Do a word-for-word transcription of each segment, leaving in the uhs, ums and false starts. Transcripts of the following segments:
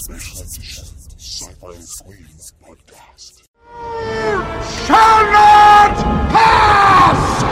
Special edition Sci-Fi and Squeeze podcast. Shall not pass!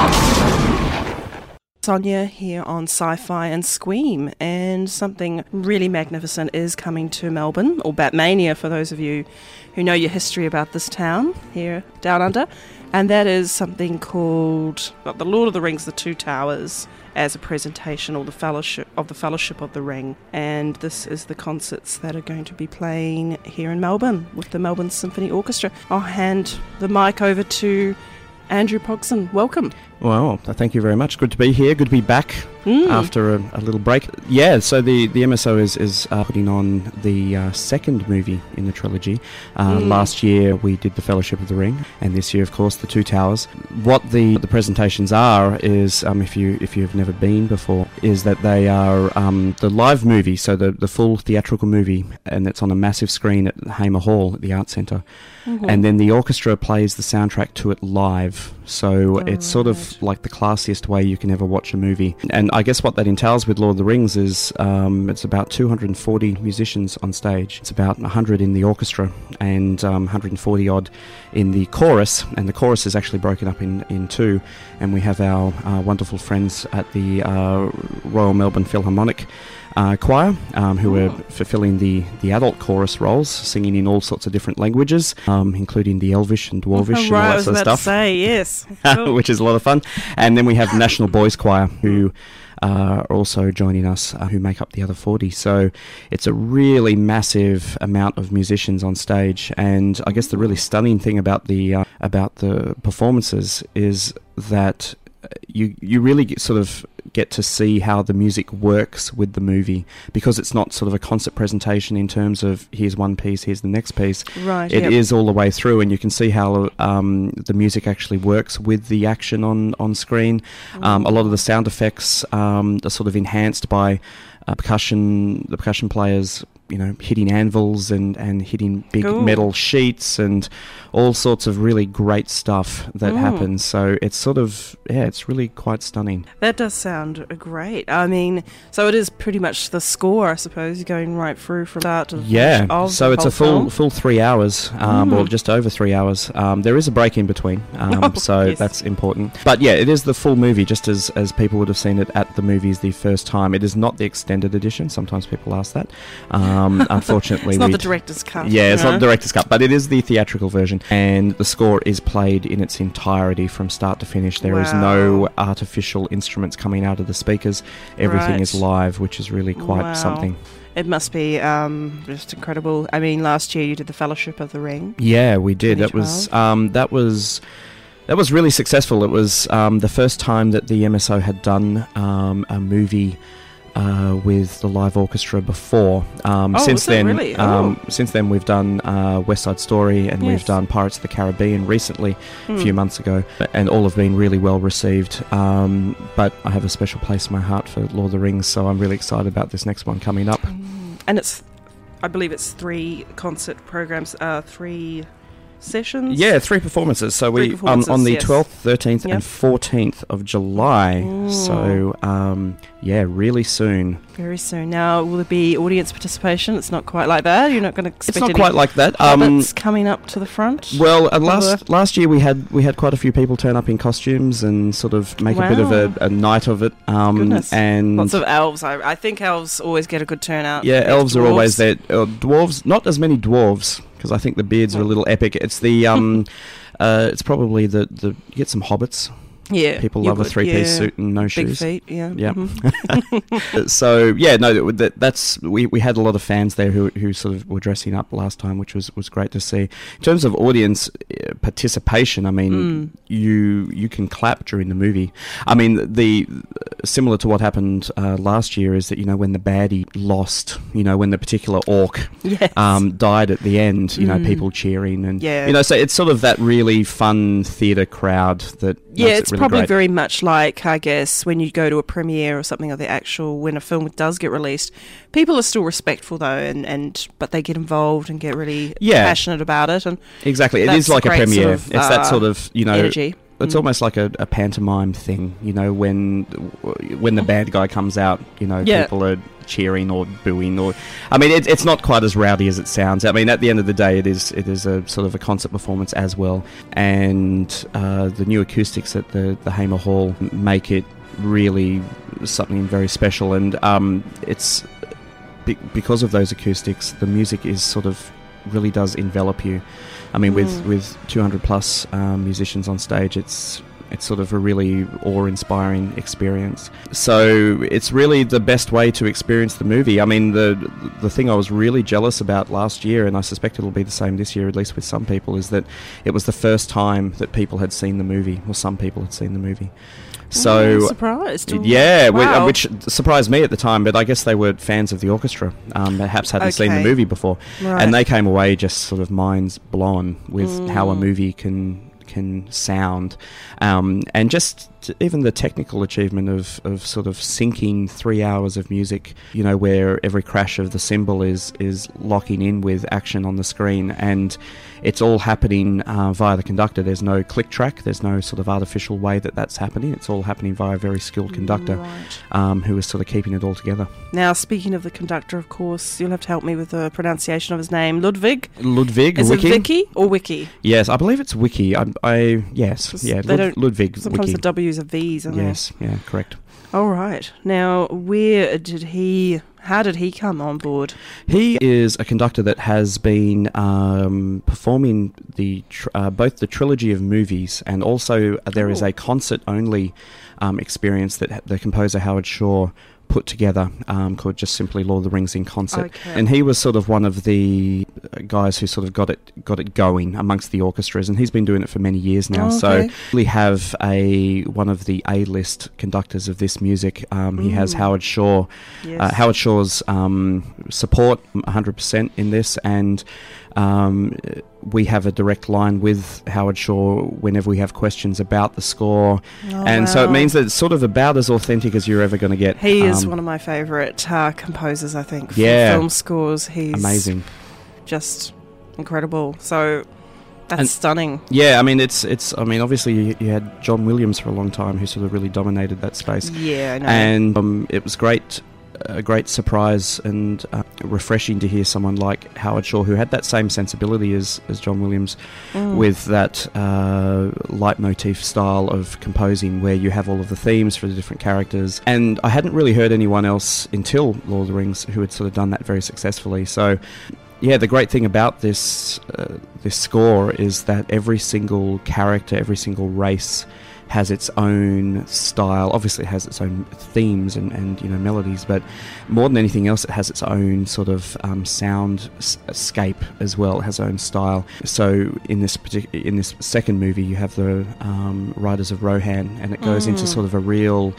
Sonia here on Sci-Fi and Squeam, and something really magnificent is coming to Melbourne, or Batmania for those of you who know your history about this town here down under, and that is something called well, The Lord of the Rings, The Two Towers, as a presentation, or the Fellowship of the Fellowship of the Ring. And this is the concerts that are going to be playing here in Melbourne with the Melbourne Symphony Orchestra. I'll hand the mic over to Andrew Pogson. Welcome. Well, thank you very much. Good to be here. Good to be back mm. after a, a little break. Yeah, so the, the M S O is, is uh, putting on the uh, second movie in the trilogy. Uh, mm. Last year we did The Fellowship of the Ring, and this year, of course, The Two Towers. What the, the presentations are is, um, if, you, if you've never been before, is that they are um, the live movie, so the, the full theatrical movie, and it's on a massive screen at Hamer Hall at the Arts Centre. Mm-hmm. And then the orchestra plays the soundtrack to it live. So oh, it's sort of like the classiest way you can ever watch a movie. And I guess what that entails with Lord of the Rings is um, it's about two hundred forty musicians on stage. It's about one hundred in the orchestra and um, one hundred forty odd in the chorus. And the chorus is actually broken up in, in two. And we have our uh, wonderful friends at the uh, Royal Melbourne Philharmonic Uh, choir, um, who are fulfilling the, the adult chorus roles, singing in all sorts of different languages, um, including the Elvish and Dwarvish oh, and right, all that sort of stuff. To say, yes. Which is a lot of fun. And then we have National Boys Choir, who uh, are also joining us, uh, who make up the other forty. So it's a really massive amount of musicians on stage. And I guess the really stunning thing about the uh, about the performances is that you you really get, sort of get to see how the music works with the movie, because it's not sort of a concert presentation in terms of here's one piece, here's the next piece. Right. It yep. is all the way through, and you can see how um, the music actually works with the action on, on screen. Um, a lot of the sound effects um, are sort of enhanced by uh, percussion, the percussion players, you know, hitting anvils and, and hitting big Ooh. metal sheets and all sorts of really great stuff that mm. happens. So it's sort of, yeah, it's really quite stunning. That does sound great. I mean, so it is pretty much the score, I suppose, going right through from start to yeah. of So the it's a full film. full three hours, um, mm. or just over three hours. Um, there is a break in between, um, oh, so yes. that's important. But yeah, it is the full movie, just as, as people would have seen it at the movies the first time. It is not the extended edition. Sometimes people ask that. Um, unfortunately, it's not we the director's cut. Yeah, it's no? not the director's cut, but it is the theatrical version, and the score is played in its entirety from start to finish. There wow. is no artificial instruments coming out of the speakers. Everything right. is live, which is really quite wow. something. It must be um, just incredible. I mean, last year you did the Fellowship of the Ring. Yeah, we did. That was um, that was that was really successful. It was um, the first time that the M S O had done um, a movie Uh, with the live orchestra before. Um, oh, since then, really? oh. um, since then we've done uh, West Side Story, and yes. we've done Pirates of the Caribbean recently, hmm. a few months ago, and all have been really well received. Um, but I have a special place in my heart for Lord of the Rings, so I'm really excited about this next one coming up. Mm. And it's, I believe it's three concert programs, uh, three sessions? Yeah, three performances. So three we performances, um, on the yes. twelfth, thirteenth, yep. and fourteenth of July. Mm. So um, yeah, really soon. Very soon. Now, will there be audience participation? It's not quite like that. You're not going to expect It's not any quite like that. hobbits um, coming up to the front. Well, uh, last last year we had we had quite a few people turn up in costumes and sort of make wow. a bit of a, a night of it. Um, Goodness. And lots of elves. I, I think elves always get a good turnout. yeah, There's elves dwarves. are always there. Uh, dwarves, not as many dwarves, because I think the beards are a little epic. It's the um, uh, it's probably the, the you get some hobbits. Yeah, people love a three-piece yeah. suit and no Big shoes. feet, yeah. Yeah. Mm-hmm. So yeah, no, that, that's we, we had a lot of fans there who who sort of were dressing up last time, which was, was great to see. In terms of audience uh, participation, I mean, mm. you you can clap during the movie. I mean, the similar to what happened uh, last year is that, you know, when the baddie lost, you know, when the particular orc yes. um, died at the end, you mm. know, people cheering and yeah. you know, so it's sort of that really fun theatre crowd that yeah, makes it's it really probably great. very much like, I guess, when you go to a premiere or something of the actual, when a film does get released, people are still respectful though, and, and but they get involved and get really yeah. passionate about it. And exactly, it that's is like a great premiere. sort of, it's that uh, sort of, you know, energy. it's Mm. almost like a, a pantomime thing, you know, when when the bad guy comes out, you know, Yeah. people are cheering or booing, or I mean, it, it's not quite as rowdy as it sounds. I mean, at the end of the day, it is it is a sort of a concert performance as well, and uh, the new acoustics at the the Hamer Hall make it really something very special, and um, it's be- because of those acoustics, the music is sort of really does envelop you. I mean, with, Mm. with two hundred plus um, musicians on stage, it's it's sort of a really awe-inspiring experience. So it's really the best way to experience the movie. I mean, the the thing I was really jealous about last year, and I suspect it'll be the same this year, at least with some people, is that it was the first time that people had seen the movie, or some people had seen the movie. So Oh, surprised. yeah, whi- Wow. which surprised me at the time, but I guess they were fans of the orchestra. Um, perhaps hadn't seen the Okay. movie before, Right. and they came away just sort of minds blown with how a Mm. movie can can sound, um, and just t- even the technical achievement of, of sort of syncing three hours of music, you know, where every crash of the cymbal is is locking in with action on the screen, and it's all happening uh, via the conductor. There's no click track. There's no sort of artificial way that that's happening. It's all happening via a very skilled conductor, Right. um, who is sort of keeping it all together. Now, speaking of the conductor, of course, you'll have to help me with the pronunciation of his name. Ludwig? Ludwig Is Wiki? it Vicky or Wiki? Yes, I believe it's Wiki. I, I yes, 'Cause yeah, they Lud- don't- Ludwig Sometimes Wiki. the W's are V's, aren't Yes, yeah, correct. they? All right. Now, where did he... How did he come on board? He is a conductor that has been um, performing the tr- uh, both the trilogy of movies, and also there is Oh. a concert-only um, experience that h- the composer Howard Shaw put together um, called just simply Lord of the Rings in Concert. Okay. And he was sort of one of the uh, guys who sort of got it got it going amongst the orchestras, and he's been doing it for many years now. Oh, So okay. we have a one of the A-list conductors of this music. Um, he has Mm. Howard Shaw. Yes. Uh, Howard Shaw's um, support one hundred percent in this, and um, we have a direct line with Howard Shaw whenever we have questions about the score, Oh, and so it wow. means that it's sort of about as authentic as you're ever going to get. He is Um, one of my favourite uh, composers, I think, for Yeah. film scores. He's amazing. just incredible. So that's And- stunning. Yeah, I mean it's it's. I mean obviously you, you had John Williams for a long time, who sort of really dominated that space, Yeah, I know. and um, it was great. A great surprise and uh, refreshing to hear someone like Howard Shaw, who had that same sensibility as, as John Williams, Mm. with that uh, leitmotif style of composing where you have all of the themes for the different characters. And I hadn't really heard anyone else until Lord of the Rings who had sort of done that very successfully. So yeah, the great thing about this uh, this score is that every single character, every single race has its own style. Obviously it has its own themes and, and you know melodies, but more than anything else it has its own sort of um, sound s- scape as well. It has its own style. So in this partic- in this second movie you have the um, Riders of Rohan, and it goes into Mm. sort of a real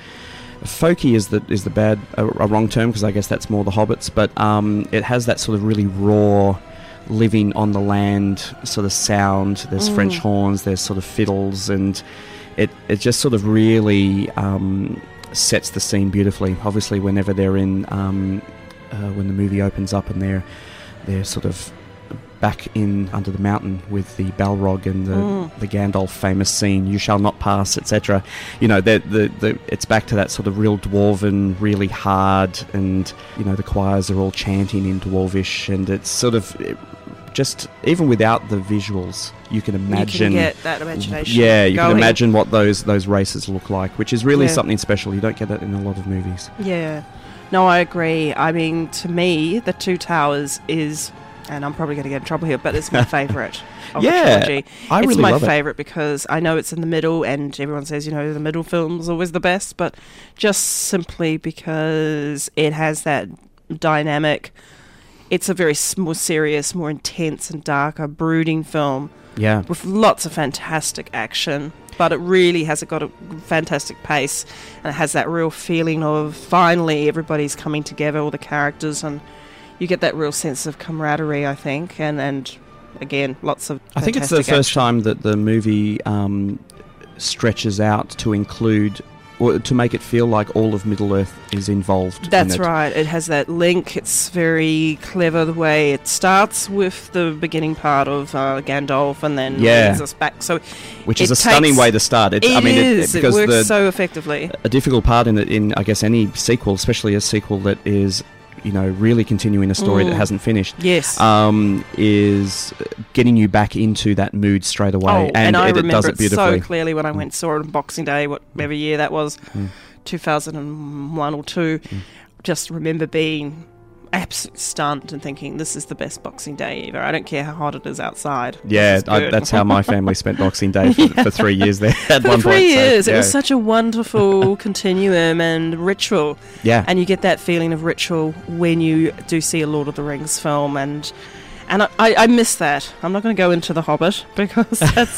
folky is the is the bad a, a wrong term, because I guess that's more the Hobbits, but um, it has that sort of really raw living on the land sort of sound. There's Mm. French horns, there's sort of fiddles, and it it just sort of really um, sets the scene beautifully. Obviously, whenever they're in um, uh, when the movie opens up and they're they're sort of back in under the mountain with the Balrog and the, Mm. the Gandalf famous scene, "You shall not pass," et cetera. You know, the, the the it's back to that sort of real dwarven, really hard, and you know the choirs are all chanting in Dwarvish, and it's sort of it, just even without the visuals, you can imagine. You can get that imagination. Yeah, you going. can imagine what those those races look like, which is really Yeah. something special. You don't get that in a lot of movies. Yeah. No, I agree. I mean, to me, The Two Towers is, and I'm probably going to get in trouble here, but it's my favourite of Yeah, the trilogy. I it's really my love it. favourite because I know it's in the middle, and everyone says, you know, the middle film's always the best, but just simply because it has that dynamic. It's a very s- more serious, more intense and darker, brooding film Yeah, with lots of fantastic action, but it really has got a fantastic pace, and it has that real feeling of finally everybody's coming together, all the characters, and you get that real sense of camaraderie, I think, and, and again, lots of I think it's the fantastic first action. time that the movie um, stretches out to include or to make it feel like all of Middle Earth is involved. That's in it. right. It has that link. It's very clever the way it starts with the beginning part of uh, Gandalf, and then Yeah. leads us back. So Which it is a stunning takes- way to start. It, It I mean, is. It, It, because works the, so effectively. a difficult part in it, in I guess any sequel, especially a sequel that is, you know, really continuing a story Mm. that hasn't finished. Yes. Um, is getting you back into that mood straight away, oh, and, and I it, it remember does it it beautifully. so clearly when I went and saw it on Boxing Day, whatever year that was, Mm. two thousand one or two. Mm. Just remember being absolutely stunned and thinking, this is the best Boxing Day ever. I don't care how hot it is outside. This Yeah, is I, good. that's how my family spent Boxing Day for, Yeah. for three years there. At For one three point, so, years. It yeah. was such a wonderful continuum and ritual. yeah. And you get that feeling of ritual when you do see a Lord of the Rings film, and and I, I, I miss that. I'm not going to go into The Hobbit because that's...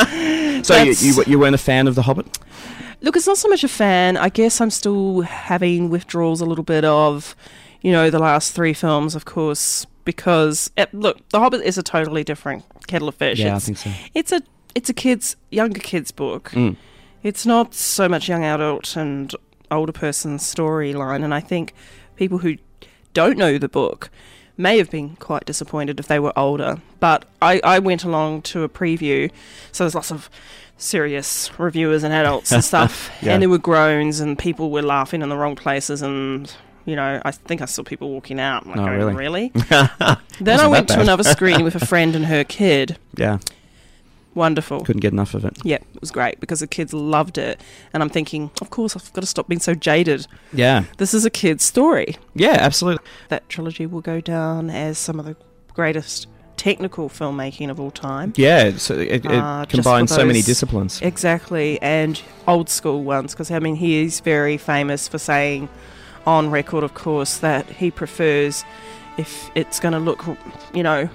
so you, that's- you you weren't a fan of The Hobbit? Look, it's not so much a fan. I guess I'm still having withdrawals a little bit of, you know, the last three films, of course, because, eh, look, The Hobbit is a totally different kettle of fish. Yeah, it's, I think so. It's a, it's a kid's, younger kid's book. Mm. It's not so much young adult and older person's storyline, and I think people who don't know the book may have been quite disappointed if they were older. But I, I went along to a preview, so there's lots of serious reviewers and adults and stuff, Yeah. and there were groans and people were laughing in the wrong places, and you know, I think I saw people walking out. Like, Oh, going, really? really? Then I Wasn't went that to bad. another screening with a friend and her kid. Yeah, Wonderful. couldn't get enough of it. Yeah, it was great because the kids loved it. And I'm thinking, of course, I've got to stop being so jaded. Yeah, This is a kid's story. yeah, absolutely. That trilogy will go down as some of the greatest technical filmmaking of all time. Yeah, so it, it Uh, just combines for so many those- disciplines. Exactly, and old school ones, because, I mean, he is very famous for saying, on record, of course, that he prefers, if it's going to look, you know,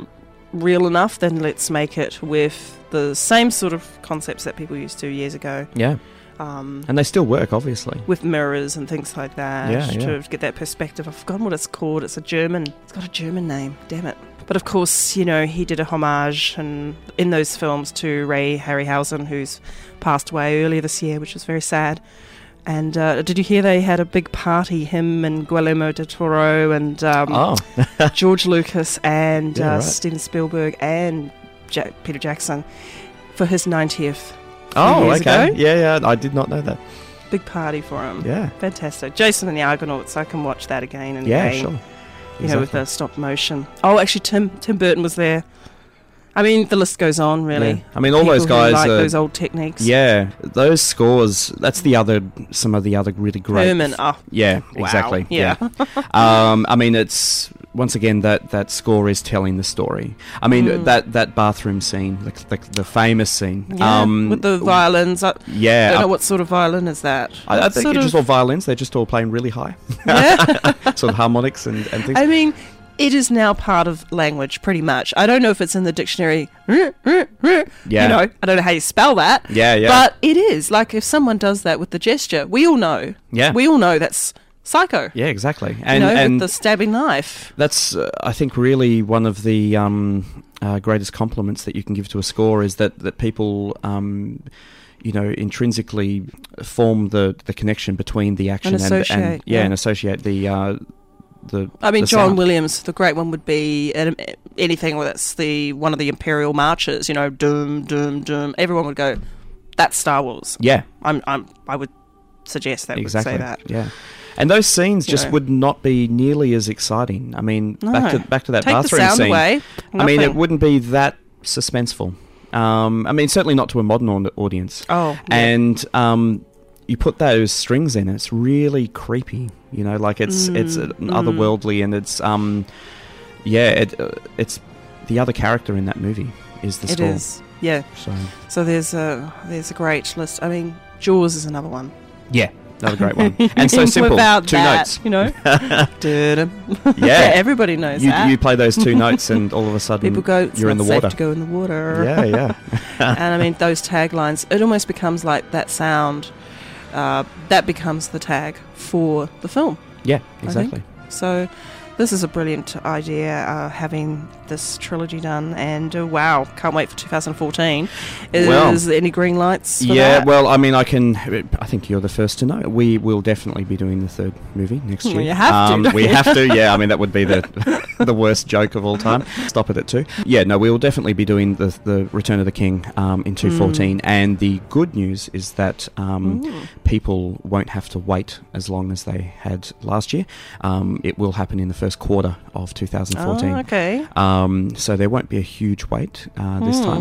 real enough, then let's make it with the same sort of concepts that people used to years ago. Yeah, Um, and they still work, obviously. with mirrors and things like that, Yeah, to yeah. get that perspective. I've forgotten what it's called. It's a German. It's got a German name. Damn it! But of course, you know, he did a homage and in those films to Ray Harryhausen, who's passed away earlier this year, which was very sad. And uh, did you hear they had a big party? Him and Guillermo del Toro and um, Oh, George Lucas and Yeah, uh, right. Steven Spielberg and ja- Peter Jackson for his ninetieth. oh, years okay. ago. Yeah, yeah, I did not know that. Big party for him. Yeah, Fantastic. Jason and the Argonauts, I can watch that again and yeah, again. sure. You know, with Exactly. the stop motion. Oh, actually, Tim Tim Burton was there. I mean, the list goes on, really. Yeah. I mean, all People those who guys like are- those old techniques. Yeah, those scores. That's the other. Some of the other really great. Herman, oh, Yeah, wow. exactly. Yeah. um, I mean, it's once again that, that score is telling the story. I mean, Mm. that, that bathroom scene, the, the, the famous scene. yeah, um, with the violins. I Yeah, don't know I- what sort of violin is that. I, I What think sort it's just of- all violins. They're just all playing really high, Yeah. sort of harmonics and, and things. I mean, it is now part of language, pretty much. I don't know if it's in the dictionary. Yeah. You know, I don't know how you spell that. Yeah, yeah. But it is. Like, if someone does that with the gesture, we all know. Yeah. We all know that's psycho. Yeah, exactly. And you know, and with the stabbing knife. that's uh, I think really one of the um, uh, greatest compliments that you can give to a score is that that people. Um, you know, intrinsically form the, the connection between the action And and, and, associate, yeah, yeah. and associate the uh, the. I mean, the John sound. Williams, the great one would be um, anything where that's the one of the Imperial marches. You know, doom, doom, doom. Everyone would go, "That's Star Wars." Yeah, I'm, I'm, I would suggest that exactly. would say that. Yeah, and those scenes You just know. would not be nearly as exciting. I mean, back No. to back to that Take the bathroom sound scene. away. I mean, it nothing. wouldn't be that suspenseful. Um, I mean, certainly not to a modern au- audience. Oh, yeah. And um, you put those strings in, it's really creepy. You know, like it's it's uh, Mm, otherworldly, and it's um, yeah, it, uh, it's the other character in that movie is the It score. is. Yeah. So So there's a there's a great list. I mean, Jaws is another one. yeah, another great one, and so simple. Without two that, notes. you know. Dun-dun. Yeah. everybody knows You that. you play those two notes, and all of a sudden People go, it's you're in not the safe water. to go in the water. Yeah, yeah. And I mean, those taglines, it almost becomes like that sound, uh, that becomes the tag for the film. Yeah, I think. exactly. So This is a brilliant idea, uh, having this trilogy done, and uh, wow, can't wait for two thousand fourteen. Is Well, there any green lights for Yeah, that? well, I mean, I can. I think you're the first to know. We will definitely be doing the third movie next year. Well, you have to, Um, don't we you? have to. Yeah, I mean, that would be the the worst joke of all time. Stop it at two. Yeah, no, we will definitely be doing the the Return of the King um, in two fourteen. And the good news is that um, people won't have to wait as long as they had last year. Um, it will happen in the first quarter of two thousand fourteen. Oh, okay. Um, so there won't be a huge wait uh, this Mm. time.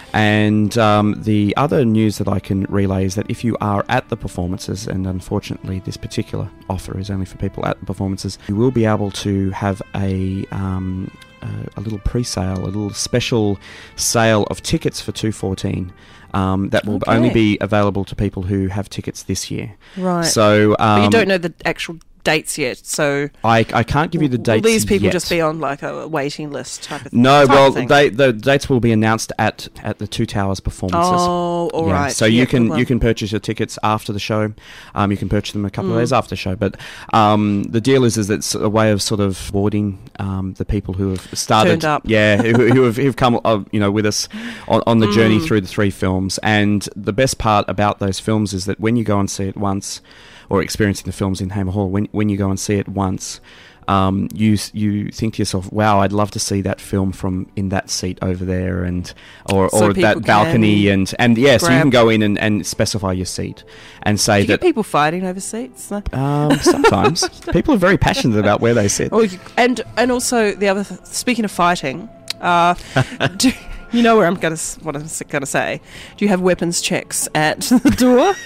And um, the other news that I can relay is that if you are at the performances, and unfortunately this particular offer is only for people at the performances, you will be able to have a um, a, a little pre-sale, a little special sale of tickets for two fourteen. Um, that will Okay. only be available to people who have tickets this year. Right. So, um, but you don't know the actual dates yet, so I, I can't give you the will dates these people yet. just be on like a waiting list type of No, type well, of thing? they, the dates will be announced at, at the Two Towers performances. Oh, all Yeah, right. So Yeah, you good can one. you can purchase your tickets after the show. Um, you can purchase them a couple Mm. of days after the show. But um, the deal is is it's a way of sort of boarding um, the people who have started, Turned up. yeah, who, who have who've come uh, you know with us on, on the journey Mm. through the three films. And the best part about those films is that when you go and see it once, or experiencing the films in Hamer Hall, when when you go and see it once, um, you s- you think to yourself, "Wow, I'd love to see that film from in that seat over there, and or So or people that balcony, can and and yeah, so you can grab- go in and, and specify your seat, and Do say you get that." people fighting over seats? No? Um, sometimes people are very passionate about where they sit. Oh, you, and and also the other. Th- speaking of fighting, uh, do, you know where I'm gonna s- what I'm s- gonna say. Do you have weapons checks at the door?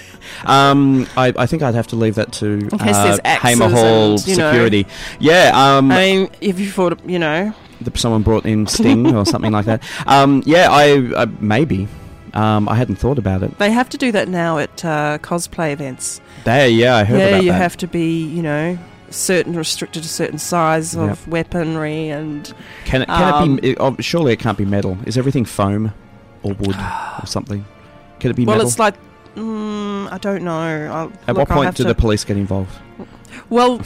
Um, I, I think I'd have to leave that to In case uh, there's axes Hamer Hall and, you know. security. Yeah, um, I mean, if you thought, you know, the, someone brought in Sting or something like that. Um, yeah, I, I maybe. Um, I hadn't thought about it. they have to do that now at uh, cosplay events. There, yeah, I heard yeah, about you that. have to be, you know, certain restricted to certain size of Yep. weaponry and Can it? Can um, it be? It, oh, surely it can't be metal. Is everything foam or wood or something? Can it be well, metal? it's like mm, I don't know. I'll, At look, what I'll point have do to- the police get involved? Well,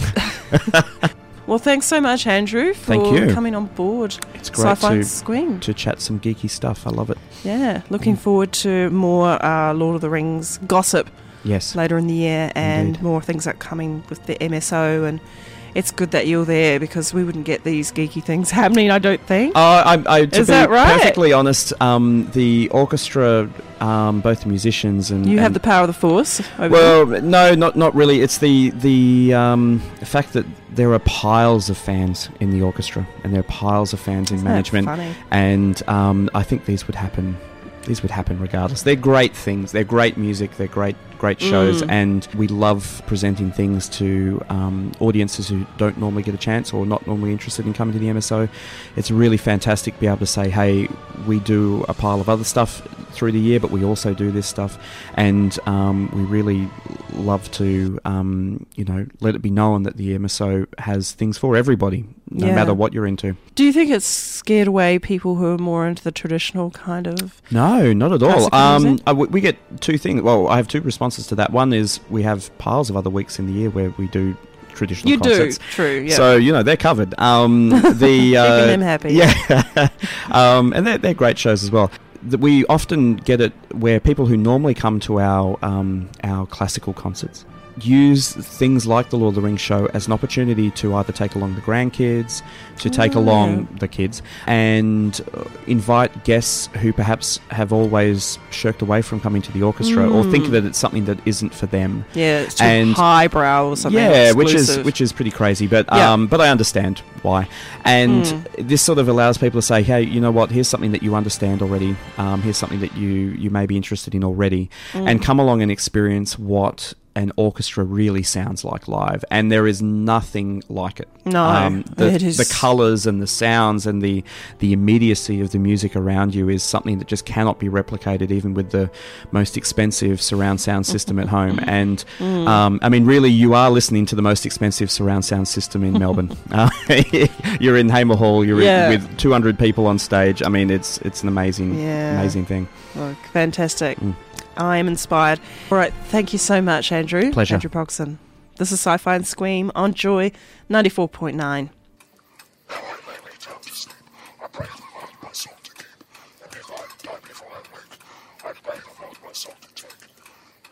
well, thanks so much, Andrew, for Thank you. coming on board. It's great Sci-Fi to Scream. to chat some geeky stuff. I love it. Yeah, looking forward to more uh, Lord of the Rings gossip Yes. later in the year, and Indeed. more things that are coming with the M S O. And it's good that you're there, because we wouldn't get these geeky things happening, I don't think. Uh, I, I, to Is be that right? perfectly honest, um, the orchestra, um, both the musicians and You have and- the power of the Force over Well, no, not not really. It's the the um, fact that there are piles of fans in the orchestra, and there are piles of fans in Isn't that management, funny? and um, I think these would happen. These would happen regardless. They're great things. They're great music. They're great, great shows, Mm. and we love presenting things to um, audiences who don't normally get a chance or not normally interested in coming to the M S O. It's really fantastic to be able to say, "Hey, we do a pile of other stuff through the year, but we also do this stuff," and um, we really love to, um, you know, let it be known that the M S O has things for everybody, no Yeah. matter what you're into. Do you think it's scared away people who are more into the traditional kind of? No, not at all. Classical Um, music? I w- we get two things. Well, I have two responses to that. One is we have piles of other weeks in the year where we do traditional You concerts. do, true. Yeah. So, you know, they're covered. Um, the uh, Keeping them happy. Yeah. um, and they're, they're great shows as well. That we often get it where people who normally come to our um, our classical concerts use things like the Lord of the Rings show as an opportunity to either take along the grandkids, to take Oh, along yeah. the kids, and uh, invite guests who perhaps have always shirked away from coming to the orchestra, or think Mm. that it's something that isn't for them. Yeah, it's too And- highbrow or something. Yeah, which is exclusive. which is pretty crazy, but Yeah. um, but I understand why, and Mm. this sort of allows people to say, hey, you know what? Here's something that you understand already. Um, here's something that you you may be interested in already, Mm. and come along and experience what an orchestra really sounds like live, and there is nothing like it. No, the, it is- the colours and the sounds and the the immediacy of the music around you is something that just cannot be replicated, even with the most expensive surround sound system at home. And Mm. um, I mean, really, you are listening to the most expensive surround sound system in Melbourne. Uh, you're in Hamer Hall. You're Yeah. in, with two hundred people on stage. I mean, it's it's an amazing, Yeah. amazing thing. Look, fantastic. Mm. I am inspired. All right, thank you so much, Andrew. Pleasure. Andrew Pogson. This is Sci-Fi and Scream on Joy ninety-four point nine.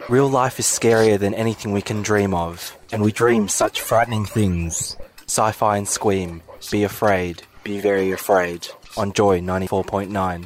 Real life is scarier than anything we can dream of, and we dream such frightening things. Sci-fi and Squeam. Be afraid. Be very afraid. On Joy ninety-four point nine.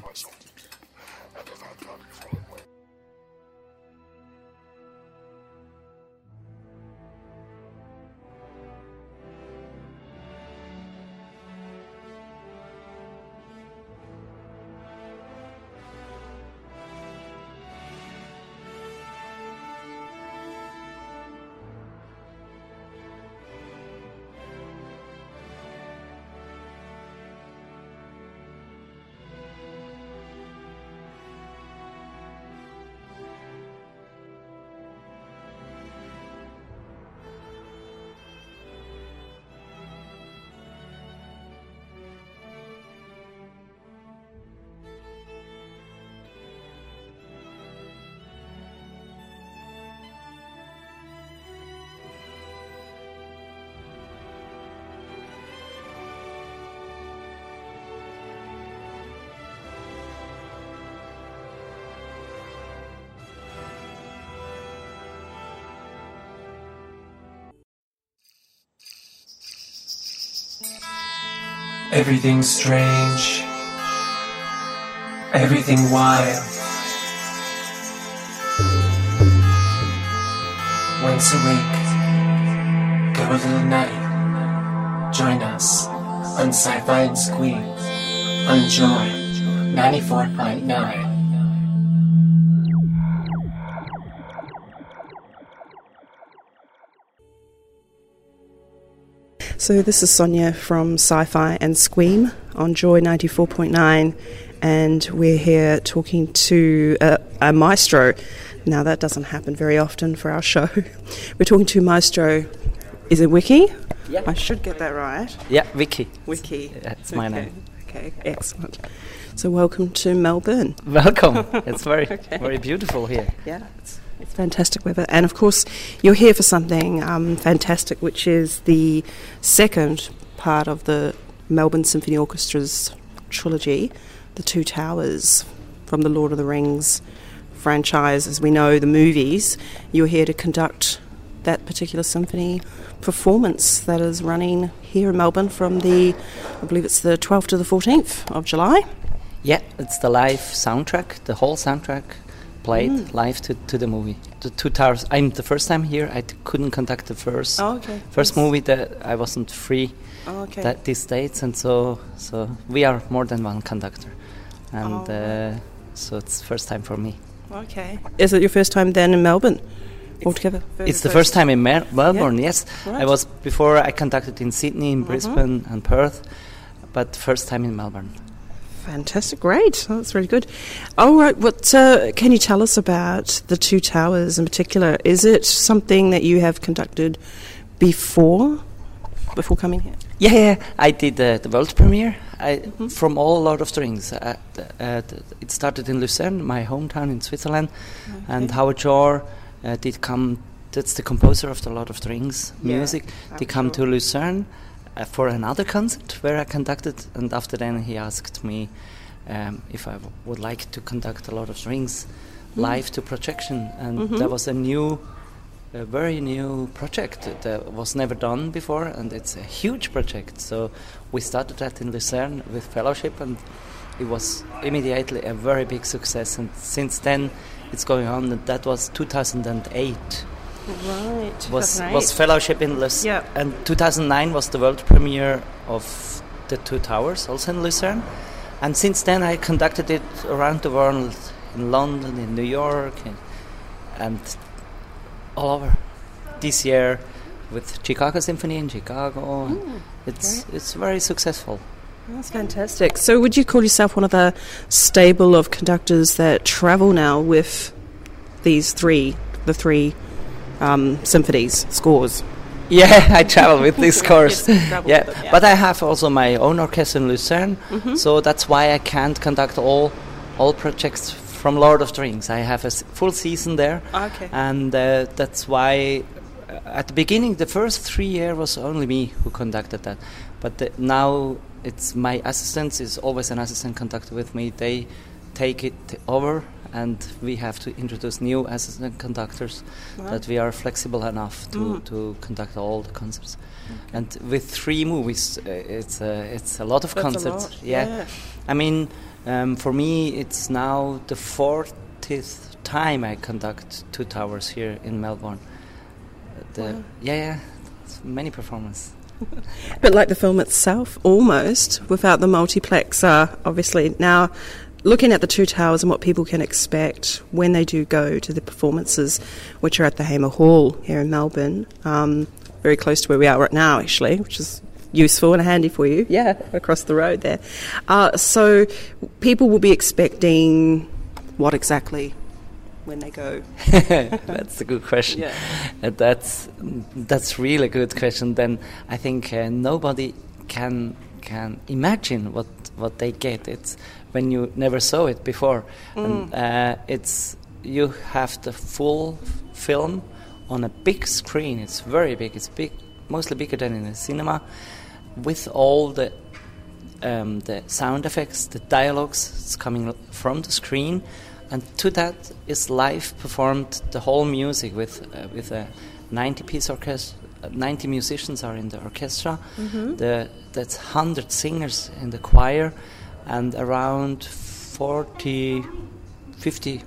Everything strange, everything wild. Once a week, go a little night. Join us on Sci-Fi and Squeam on Joy ninety-four point nine. So this is Sonia from Sci-Fi and Squeam on Joy ninety-four point nine, and we're here talking to a, a maestro. Now that doesn't happen very often for our show. We're talking to maestro, is it Wiki? Yeah. I should get that right. Yeah, Wiki. Wiki. That's my okay. name. Okay, excellent. So welcome to Melbourne. Welcome. It's very, Okay. very beautiful here. Yeah, it's, it's fantastic weather. And of course, you're here for something um, fantastic, which is the second part of the Melbourne Symphony Orchestra's trilogy, The Two Towers, from the Lord of the Rings franchise. As we know, the movies, you're here to conduct that particular symphony performance that is running here in Melbourne from the, I believe it's the twelfth to the fourteenth of July. Yeah, it's the live soundtrack, the whole soundtrack played Mm. live to, to the movie. The Two Towers. I'm the first time here. I t- couldn't conduct the first Oh, okay. first Yes. movie that I wasn't free Oh, okay. that these dates, and so so we are more than one conductor, and Oh. uh, so it's first time for me. Okay. Is it your first time then in Melbourne altogether? It's the first time in Mer- Melbourne. Yes, Right. I was before. I conducted in Sydney, in Mhm. Brisbane, and Perth, but first time in Melbourne. Fantastic, great. Oh, that's really good. All right, what uh, can you tell us about the Two Towers in particular? Is it something that you have conducted before, before coming here? Yeah, yeah, I did uh, the world premiere I, Mhm. from all Lord of the Rings. Uh, uh, it started in Lucerne, my hometown in Switzerland, and Howard Shore uh, did come. That's the composer of the Lord of the Rings Yeah, music. Howard Did come Shore. to Lucerne uh, for another concert where I conducted, and after then he asked me um, if I w- would like to conduct the Lord of the Rings Mm. live to projection, and Mhm. that was a new. A very new project that was never done before, and it's a huge project. So we started that in Lucerne with fellowship, and it was immediately a very big success. And since then, it's going on. And that was two thousand eight. Right. Was was fellowship in Lucerne, Yeah. and two thousand nine was the world premiere of the Two Towers, also in Lucerne. And since then, I conducted it around the world, in London, in New York, and, and all over. This year with Chicago Symphony in Chicago. and Mm, it's great. it's very successful. That's fantastic. So would you call yourself one of the stable of conductors that travel now with these three, the three um, symphonies, scores? Yeah, I travel with this course. Yes, travel yeah. with them, yeah. But I have also my own orchestra in Lucerne, Mhm. so that's why I can't conduct all all projects from Lord of the Rings. I have a s- full season there. Okay. And uh, that's why uh, at the beginning, the first three years was only me who conducted that. But the, now it's my assistants, is always an assistant conductor with me. They take it over, and we have to introduce new assistant conductors Right. that we are flexible enough to, Mm. to conduct all the concerts. And with three movies, uh, it's uh, it's a lot of That's a concerts. lot, Yeah. yeah. I mean, um, for me, it's now the fortieth time I conduct Two Towers here in Melbourne. The, Wow. Yeah, yeah, it's many performances. But like the film itself, almost, without the multiplex, uh, obviously now looking at the Two Towers and what people can expect when they do go to the performances, which are at the Hamer Hall here in Melbourne, um, very close to where we are right now, actually, which is useful and handy for you. Yeah, across the road there. Uh, so people will be expecting what exactly when they go? That's a good question. Yeah. Uh, that's that's really a good question. Then I think uh, nobody can can imagine what what they get. It's when you never saw it before, and uh, it's you have the full film on a big screen. It's very big. It's big, mostly bigger than in a cinema, with all the um, the sound effects, the dialogues. It's coming from the screen. And to that is live performed the whole music with uh, with a ninety piece orchestra. Uh, ninety musicians are in the orchestra. The that's one hundred singers in the choir, and around forty, fifty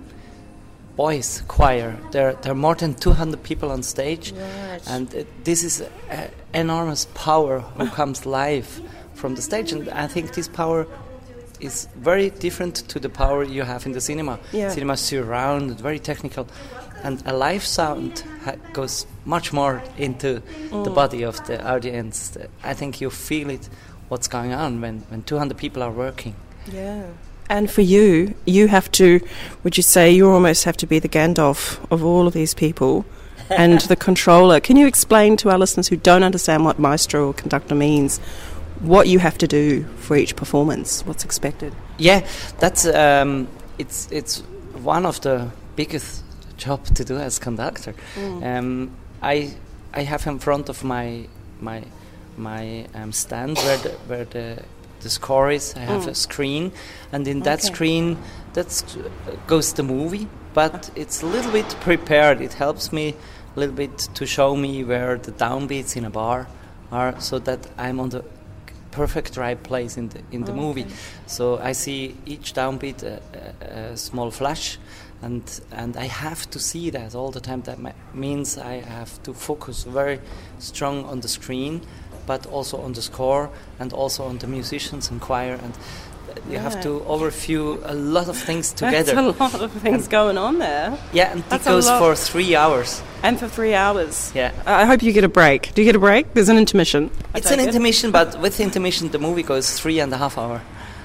boys choir. There there are more than two hundred people on stage, Right. and it, this is a, enormous power who comes live from the stage. And I think this power is very different to the power you have in the cinema. Yeah. Cinema is surround, very technical, and a live sound ha- goes much more into the body of the audience. I think you feel it, what's going on when, when two hundred people are working. Yeah. And for you, you have to, would you say you almost have to be the Gandalf of all of these people and the controller. Can you explain to our listeners who don't understand what maestro or conductor means, what you have to do for each performance, what's expected? Yeah, that's um, it's it's one of the biggest job to do as conductor. Um, I I have in front of my my my um, stand where the, where the the score is. I have a screen, and in that Okay. screen that goes the movie. But it's a little bit prepared. It helps me a little bit to show me where the downbeats in a bar are, so that I'm on the perfect right place in the in the movie. So I see each downbeat a, a, a small flash, and and I have to see that all the time. That ma- means I have to focus very strong on the screen, but also on the score and also on the musicians and choir, and you Yeah. have to overview a lot of things together. That's a lot of things going on there. Yeah, and That's it a goes lot. for three hours. And for three hours. Yeah. I hope you get a break. Do you get a break? There's an intermission. I It's an take it. intermission, but with intermission, the movie goes three and a half hour.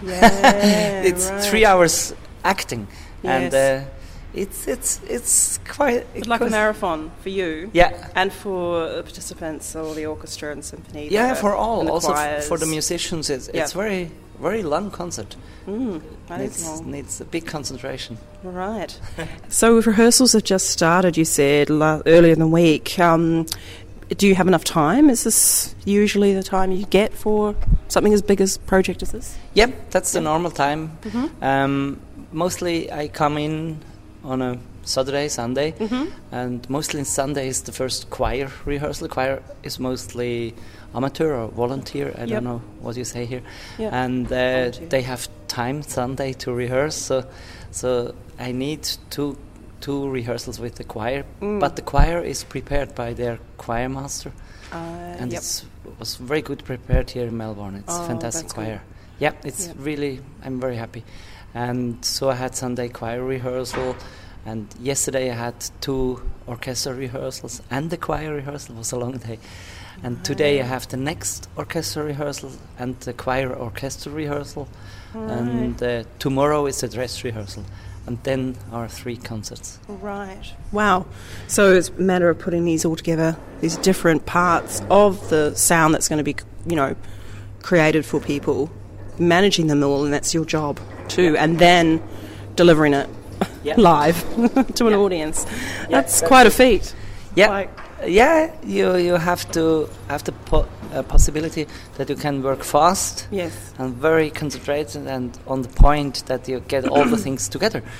Yeah, it's right. three hours acting, and Yes. uh, it's it's it's quite It's it like a goes- marathon for you. Yeah, And for the participants or the orchestra and symphony. yeah, the- for all, and the also f- choirs. for the musicians. It's, Yeah. it's very very long concert. Mm, that is Needs long. needs a big concentration. Right. So rehearsals have just started, you said, la- earlier in the week. Um, do you have enough time? Is this usually the time you get for something as big as project as this? Yep, that's the normal time. Mm-hmm. Um, mostly I come in on a Saturday, Sunday, Mm-hmm. and mostly on Sunday is the first choir rehearsal. Choir is mostly amateur or volunteer. I Yep. don't know what you say here. Yeah. And uh, Volunteer. they have time Sunday to rehearse. So, so I need two two rehearsals with the choir. Mm. But the choir is prepared by their choir master, Uh, and yep. it's was very good prepared here in Melbourne. It's Oh, fantastic that's choir. Yeah, it's Yep. really, I'm very happy. And so I had Sunday choir rehearsal, and yesterday I had two orchestra rehearsals, and the choir rehearsal was a long day. And today I have the next orchestra rehearsal and the choir orchestra rehearsal, and uh, tomorrow is the dress rehearsal, and then our three concerts. Right. Wow. So it's a matter of putting these all together, these different parts of the sound that's going to be, you know, created for people, managing them all, and that's your job too, and then delivering it Yeah. live to an Yeah. audience. Yeah, That's that's quite a feat. Yeah, Like- yeah. You you have to have the po- uh, possibility that you can work fast. Yes. And very concentrated and on the point that you get all the things together.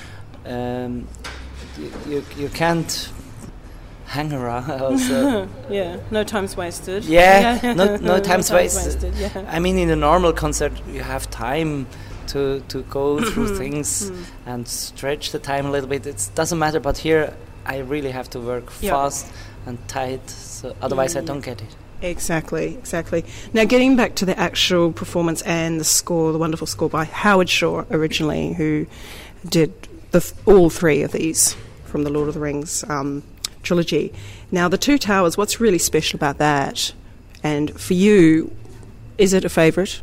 um, you, you you can't hang around. Also. Yeah, no time's wasted. Yeah, no no no time's time's wasted. wasted, yeah. I mean, in a normal concert, you have time to to go through things and stretch the time a little bit. It doesn't matter, but here I really have to work Yeah. fast and tight, so otherwise I don't get it. Exactly, exactly. Now, getting back to the actual performance and the score, the wonderful score by Howard Shore originally, who did the th- all three of these from the Lord of the Rings um, trilogy. Now, the Two Towers, what's really special about that? And for you, is it a favourite?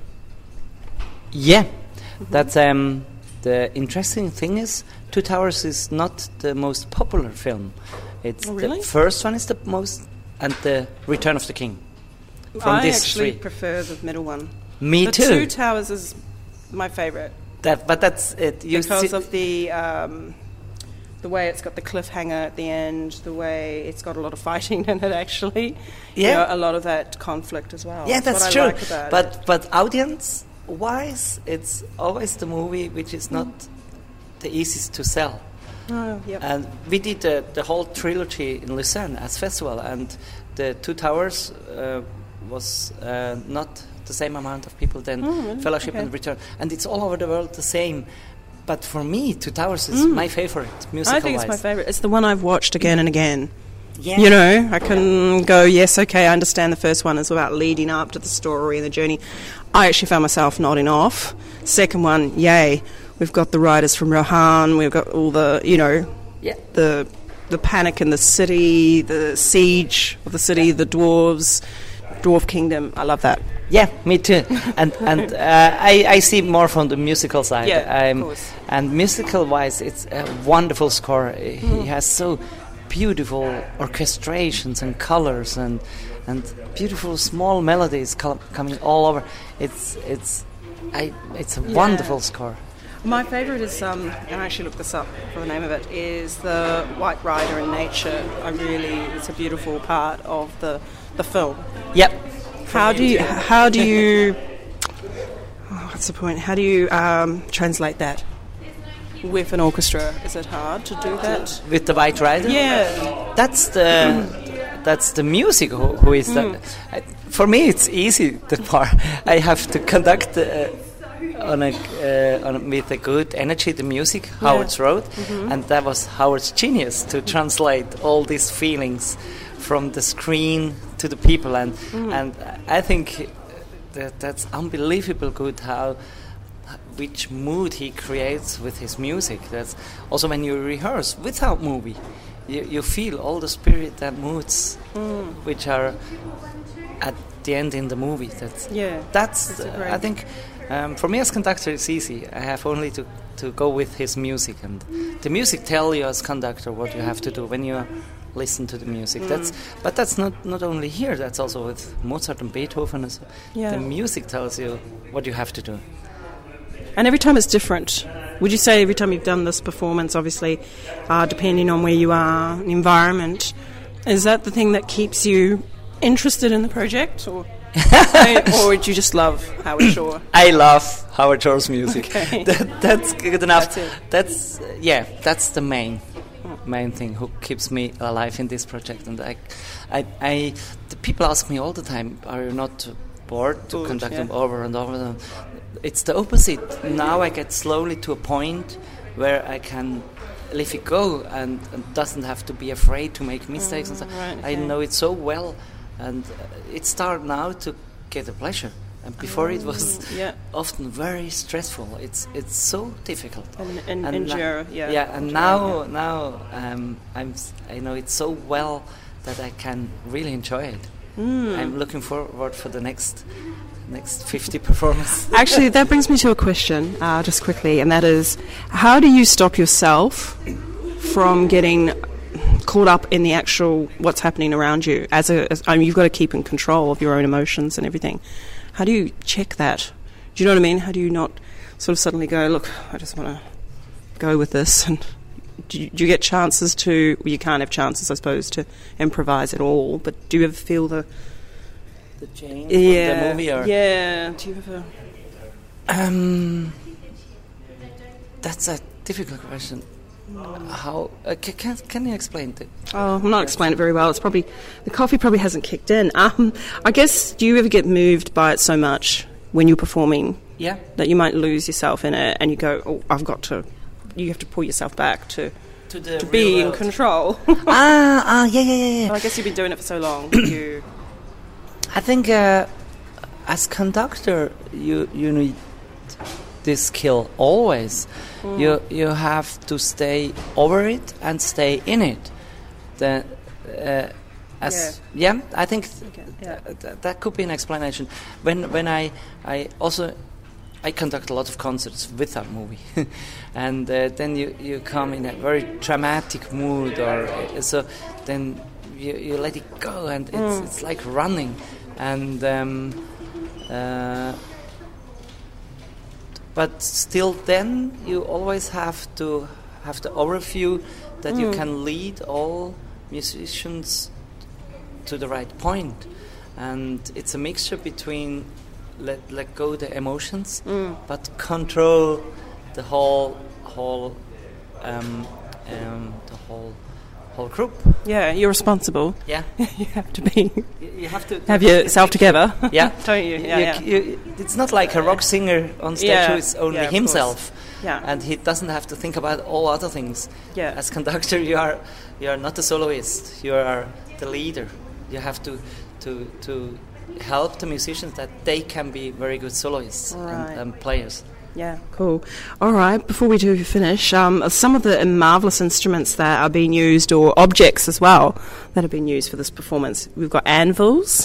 Yeah, that's um, the interesting thing is Two Towers is not the most popular film. It's Oh, really? the first one is the most, and the Return of the King. From I these actually three. prefer the middle one. Me the too. Two Towers is my favourite That, but that's it. You because see- of the um, the way it's got the cliffhanger at the end, the way it's got a lot of fighting in it. Actually, You Yeah. know, a lot of that conflict as well. Yeah, That's that's what true. I like about but it. but audience wise, it's always the movie which is not the easiest to sell. Oh, yep. And we did the, the whole trilogy in Lucerne as festival, and the Two Towers uh, was uh, not the same amount of people than Oh, really? Fellowship Okay. and Return, and it's all over the world the same. But for me, Two Towers is my favorite musical. I think it's my favourite. It's the one I've watched again and again. Yeah. You know, I can go, yes, okay, I understand the first one is about leading up to the story and the journey. I actually found myself nodding off. Second one, yay, we've got the writers from Rohan, we've got all the, you know, Yeah. the the panic in the city, the siege of the city, the dwarves, dwarf kingdom. I love that. Yeah, me too. and and uh, I, I see more from the musical side. Yeah, of Um, course. And musical-wise, it's a wonderful score. He has so beautiful orchestrations and colors and and beautiful small melodies co- coming all over. It's it's I it's a wonderful score. My favourite is, um, and I actually looked this up for the name of it, is the White Rider in Nature. I really, it's a beautiful part of the, the film. Yep. How do you, how do you, oh, what's the point? How do you um, translate that with an orchestra? Is it hard to do that? With the White Rider. Yeah. That's the that's the music who, who is that. I, for me, it's easy. The part I have to conduct uh, on a uh, on, with a good energy the music Howard wrote, and that was Howard's genius to translate all these feelings from the screen to the people, and and I think that that's unbelievable good how. Which mood he creates with his music. That's also when you rehearse without movie, you, you feel all the spirit and moods which are at the end in the movie. That's Yeah, That's, that's a uh, great- I think um, for me as conductor it's easy. I have only to to go with his music, and the music tell you as conductor what you have to do when you listen to the music. That's but that's not not only here. That's also with Mozart and Beethoven. And so Yeah. The music tells you what you have to do. And every time it's different. Would you say every time you've done this performance, obviously, uh, depending on where you are, the environment, is that the thing that keeps you interested in the project? Or or do you just love Howard Shore? I love Howard Shore's music. Okay. that, that's good enough. That's it. That's uh, yeah. That's the main main thing who keeps me alive in this project. And I, I, I the people ask me all the time, "Are you not bored to Bored, conduct yeah. them over and over?" And it's the opposite. Now I get slowly to a point where I can let it go and, and doesn't have to be afraid to make mistakes. and so right, I okay. know it so well, and uh, it started now to get a pleasure. And before it was yeah. often very stressful. It's it's so difficult. And, and, And endure, na- yeah. yeah, and endure, now yeah. now um, I'm s- I know it so well that I can really enjoy it. Hmm. I'm looking forward for the next next fifty performance. Actually, that brings me to a question, uh, just quickly, and that is, how do you stop yourself from getting caught up in the actual what's happening around you? As a, as, I mean, you've got to keep in control of your own emotions and everything. How do you check that? Do you know what I mean? How do you not sort of suddenly go, look, I just want to go with this? And do you, do you get chances to? Well, you can't have chances, I suppose, to improvise at all. But do you ever feel the The change yeah, from the movie, or yeah? Do you ever? um, that's a difficult question. how uh, c- can can you explain it? Oh, I'm not explaining it very well. It's probably the coffee probably hasn't kicked in. Um, I guess, do you ever get moved by it so much when you're performing Yeah. that you might lose yourself in it, and you go, "Oh, I've got to." You have to pull yourself back to To the to be in control. ah, ah, yeah, yeah, yeah, yeah. I guess you've been doing it for so long. you. I think uh, as conductor, you you need this skill always. Mm. You you have to stay over it and stay in it. The, uh, as yeah. I think th- yeah. th- that could be an explanation. When when I I also I conduct a lot of concerts with that movie, and uh, then you, you come in a very dramatic mood, or uh, so then you, you let it go, and it's Mm. it's like running, and um, uh, but still, then you always have to have the overview that you Mm. can lead all musicians to the right point, and it's a mixture between let let go the emotions, Mm. but control the whole whole um, um, the whole whole group. Yeah, you're responsible. Yeah, You have to be. you, you have to Have yourself together. Yeah, Don't you? Yeah, You- yeah. you- it's not like a rock singer on stage Yeah, who is only yeah, of himself, Yeah. and he doesn't have to think about all other things. Yeah. As conductor, you are you are not the soloist. You are the leader. You have to to to help the musicians that they can be very good soloists Right. and, and players. Yeah, cool. All right, before we do finish, um, some of the marvellous instruments that are being used, or objects as well, that have been used for this performance. We've got anvils,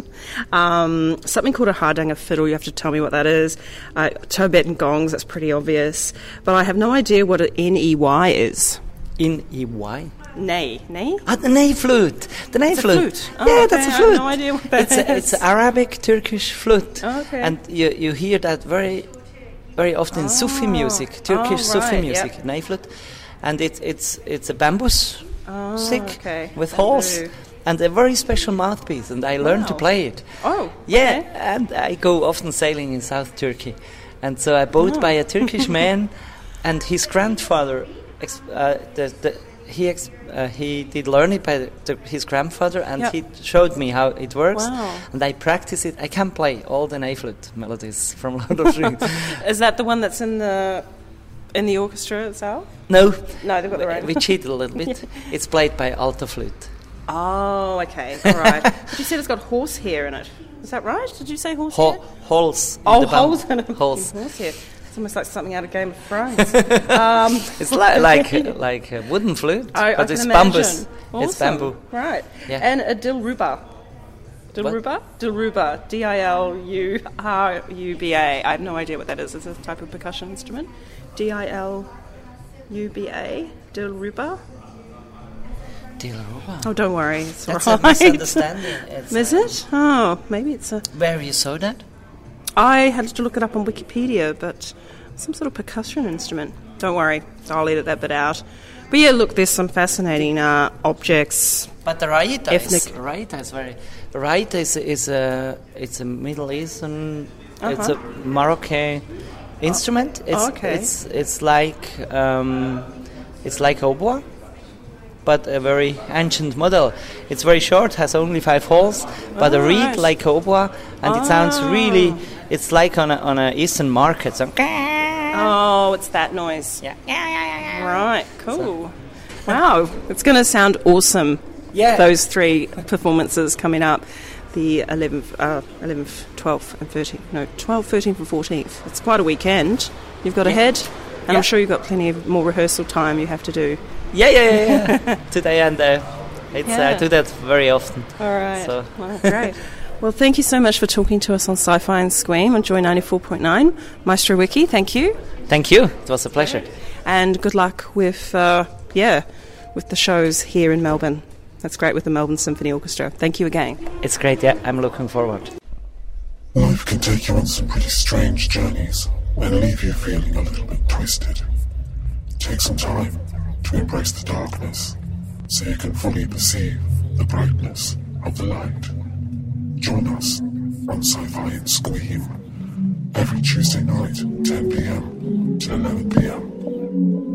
um, something called a hardanger fiddle, you have to tell me what that is, uh, Tibetan gongs, that's pretty obvious, but I have no idea what an N E Y is. In E Y. Ney, ney? Ah, the ney flute. The ney It's a flute. flute. Oh, yeah, okay, that's a I have flute. no idea what that it's a, is. it's Arabic Turkish flute. Oh, okay. And you you hear that very very often in Sufi Oh. music, Turkish Oh, Sufi right, music, yep. ney flute. And it's it's it's a bamboo Oh, stick okay. with Bamboo. holes and a very special mouthpiece, and I learned to Wow. play it. Oh, Yeah, okay. and I go often sailing in South Turkey, and so I bought Oh. by a Turkish man, and his grandfather. Ex- uh, the, the, he ex- uh, he did learn it by the, the, his grandfather, and Yep. he showed me how it works. Wow. And I practice it. I can play all the ney flute melodies from Lord of the Rings. Is that the one that's in the in the orchestra itself? No, No, they've got their own. we cheated a little bit. It's played by alto flute. Oh, okay, all right. But you said it's got horsehair in it. Is that right? Did you say horsehair? Ho- holes. in oh, the bamboo. holes in it. Holes. Horsehair. It's almost like something out of Game of Thrones. um, It's li- like uh, like a wooden flute, I, I but can it's imagine. bamboo. Awesome. It's bamboo. Right. Yeah. And a dilruba. Dilruba? Dilruba. D I L U R U B A. I have no idea what that is. It's a type of percussion instrument. D I L U B A. Dilruba. Dilruba. Oh, don't worry. It's That's all a right. misunderstanding. It's, Is uh, it? Oh, maybe it's a... Where you saw that? I had to look it up on Wikipedia, but some sort of percussion instrument. Don't worry, I'll edit that bit out. But yeah, look, there's some fascinating uh, objects. But the raita is Ethnic. raita is very raita is is a it's a Middle Eastern it's a Uh-huh. Moroccan instrument. It's okay. it's it's like um, it's like hautbois, but a very ancient model. It's very short, has only five holes, but a Oh, reed right. like hautbois, and it sounds Oh. really. It's like on a on a Eastern market. So, Oh, it's that noise. yeah, yeah, yeah, yeah. Right, cool. Wow, it's going to sound awesome. Yeah. Those three performances coming up, the eleventh, uh, eleventh, twelfth and thirteenth, no, twelfth, thirteenth and fourteenth. It's quite a weekend you've got Yeah. ahead, and Yeah. I'm sure you've got plenty of more rehearsal time you have to do. Yeah, yeah, yeah. yeah. Today and uh, it's uh, I Yeah. do that very often. All right. So- Well, great. Well, thank you so much for talking to us on Sci-Fi and Squeam on Joy ninety-four point nine. Maestro Wiki, thank you. Thank you. It was a pleasure. And good luck with, uh, yeah, with the shows here in Melbourne. That's great with the Melbourne Symphony Orchestra. Thank you again. It's great. Yeah, I'm looking forward. Life can take you on some pretty strange journeys and leave you feeling a little bit twisted. Take some time to embrace the darkness so you can fully perceive the brightness of the light. Join us on Sci-Fi and Squeam every Tuesday night, ten p.m. to eleven p.m.